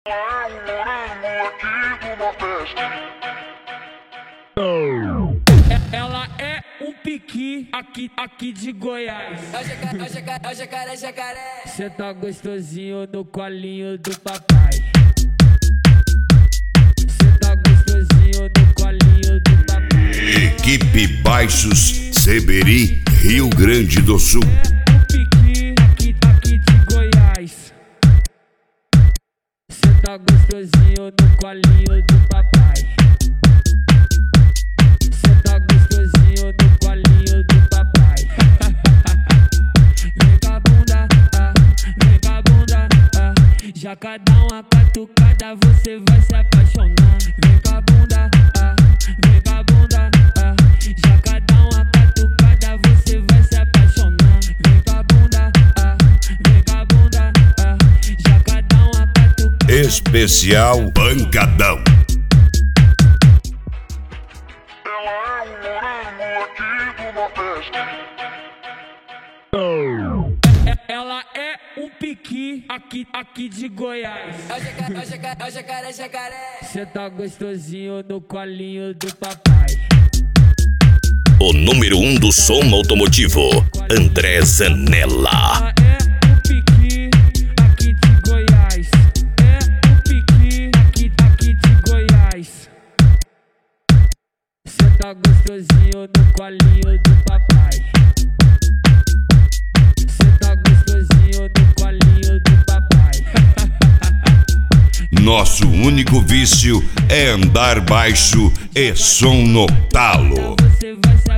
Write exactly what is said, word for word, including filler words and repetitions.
Ela é um piqui aqui, aqui de Goiás. É o jacaré, jacaré. Cê tá gostosinho no colinho do papai. Cê tá gostosinho no colinho do papai. Equipe Baixos Seberi, Rio Grande do Sul. É um piqui aqui, aqui de Goiás. Cê tá gostosinho no colinho do papai. Cê tá gostosinho no colinho do papai. Vem com a bunda, ah, vem com a bunda, ah. Já cada uma catucada você vai se apaixonar. Vem com a bunda, ah, vem com a bunda, ah. Já cada uma catucada você vai se apaixonar. Vem com a bunda, ah, vem com a bunda, ah. Já cada uma catucada. Especial Pancadão. Ela é um piqui aqui, aqui de Goiás. É o jacaré, é o jacaré, jacaré. Cê tá gostosinho no colinho do papai. O número um do som automotivo, André Zanella. Ela é um piqui aqui de Goiás. É um piqui aqui, aqui de Goiás. Cê tá gostosinho no colinho do papai. Cê tá gostosinho no colinho do papai. Nosso único vício é andar baixo e som no talo. Você vai se